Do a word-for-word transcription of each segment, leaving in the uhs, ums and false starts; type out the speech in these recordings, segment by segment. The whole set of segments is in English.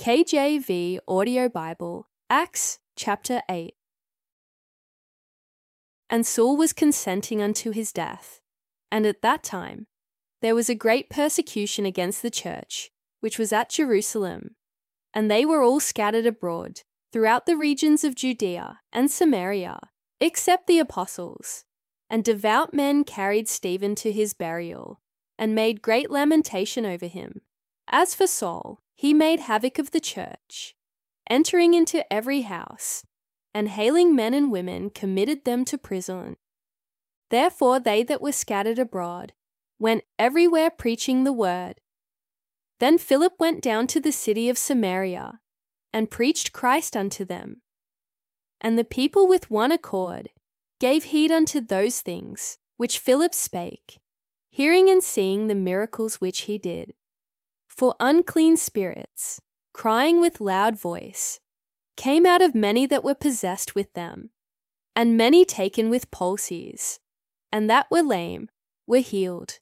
K J V Audio Bible, Acts chapter eight. And Saul was consenting unto his death. And at that time there was a great persecution against the church, which was at Jerusalem. And they were all scattered abroad throughout the regions of Judea and Samaria, except the apostles. And devout men carried Stephen to his burial, and made great lamentation over him. As for Saul, he made havoc of the church, entering into every house, and hailing men and women committed them to prison. Therefore they that were scattered abroad went everywhere preaching the word. Then Philip went down to the city of Samaria, and preached Christ unto them. And the people with one accord gave heed unto those things which Philip spake, hearing and seeing the miracles which he did. For unclean spirits, crying with loud voice, came out of many that were possessed with them, and many taken with palsies, and that were lame were healed.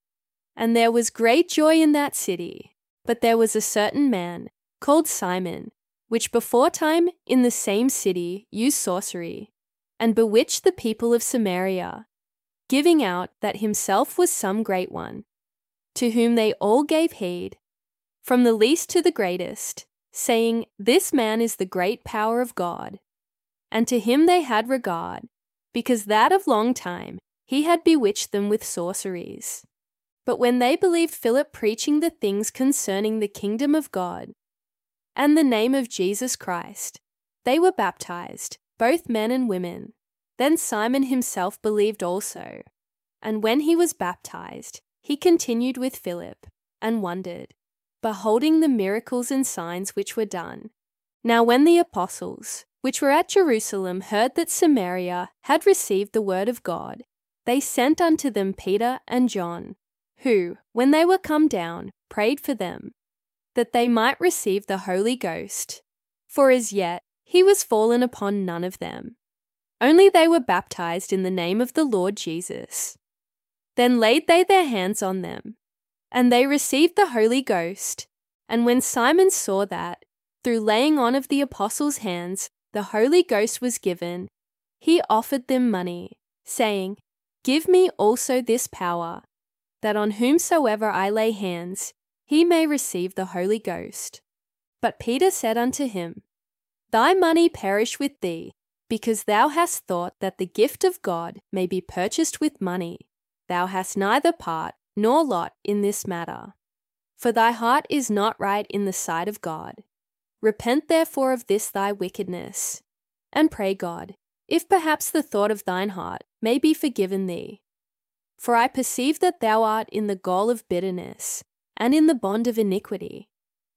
And there was great joy in that city. But there was a certain man, called Simon, which beforetime in the same city used sorcery, and bewitched the people of Samaria, giving out that himself was some great one, to whom they all gave heed, from the least to the greatest, saying, This man is the great power of God. And to him they had regard, because that of long time he had bewitched them with sorceries. But when they believed Philip preaching the things concerning the kingdom of God, and the name of Jesus Christ, they were baptized, both men and women. Then Simon himself believed also. And when he was baptized, he continued with Philip, and wondered, beholding the miracles and signs which were done. Now when the apostles, which were at Jerusalem, heard that Samaria had received the word of God, they sent unto them Peter and John, who, when they were come down, prayed for them, that they might receive the Holy Ghost. For as yet he was fallen upon none of them. Only they were baptized in the name of the Lord Jesus. Then laid they their hands on them, and they received the Holy Ghost. And when Simon saw that, through laying on of the apostles' hands, the Holy Ghost was given, he offered them money, saying, Give me also this power, that on whomsoever I lay hands, he may receive the Holy Ghost. But Peter said unto him, Thy money perish with thee, because thou hast thought that the gift of God may be purchased with money. Thou hast neither part nor lot in this matter. For thy heart is not right in the sight of God. Repent therefore of this thy wickedness, and pray God, if perhaps the thought of thine heart may be forgiven thee. For I perceive that thou art in the gall of bitterness, and in the bond of iniquity.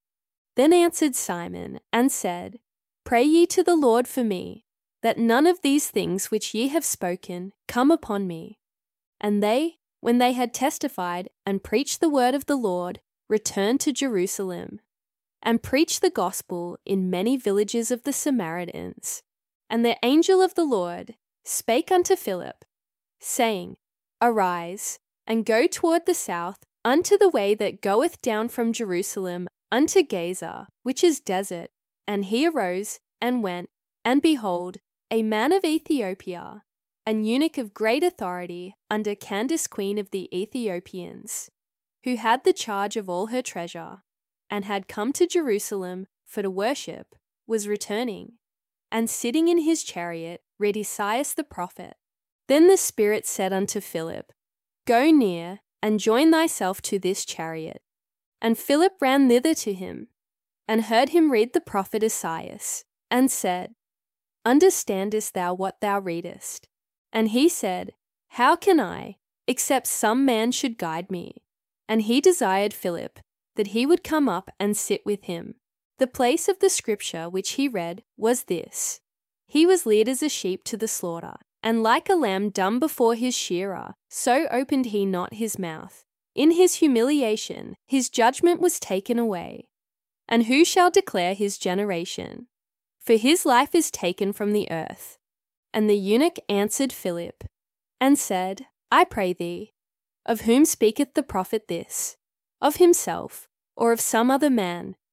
Then answered Simon, and said, Pray ye to the Lord for me, that none of these things which ye have spoken come upon me. And they, when they had testified and preached the word of the Lord, returned to Jerusalem, and preached the gospel in many villages of the Samaritans. And the angel of the Lord spake unto Philip, saying, Arise, and go toward the south, unto the way that goeth down from Jerusalem unto Gaza, which is desert. And he arose and went, and behold, a man of Ethiopia, an eunuch of great authority under Candace queen of the Ethiopians, who had the charge of all her treasure, and had come to Jerusalem for to worship, was returning, and sitting in his chariot read Esaias the prophet. Then the Spirit said unto Philip, Go near, and join thyself to this chariot. And Philip ran thither to him, and heard him read the prophet Esaias, and said, Understandest thou what thou readest? And he said, How can I, except some man should guide me? And he desired Philip that he would come up and sit with him. The place of the scripture which he read was this: He was led as a sheep to the slaughter, and like a lamb dumb before his shearer, so opened he not his mouth. In his humiliation his judgment was taken away. And who shall declare his generation? For his life is taken from the earth. And the eunuch answered Philip, and said, I pray thee, of whom speaketh the prophet this? Of himself, or of some other man?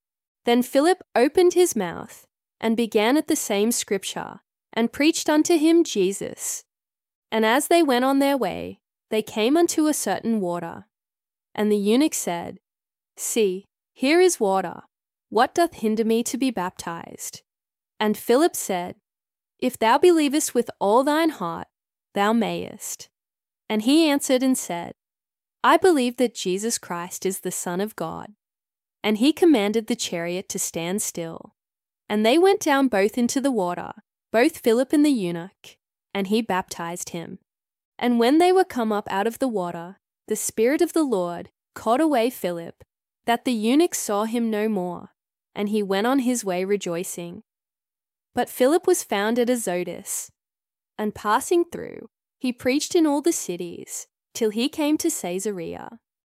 Then Philip opened his mouth, and began at the same scripture, and preached unto him Jesus. And as they went on their way, they came unto a certain water. And the eunuch said, See, here is water. What doth hinder me to be baptized? And Philip said, If thou believest with all thine heart, thou mayest. And he answered and said, I believe that Jesus Christ is the Son of God. And he commanded the chariot to stand still. And they went down both into the water, both Philip and the eunuch, and he baptized him. And when they were come up out of the water, the Spirit of the Lord caught away Philip, that the eunuch saw him no more, and he went on his way rejoicing. But Philip was found at Azotus, and passing through, he preached in all the cities, till he came to Caesarea.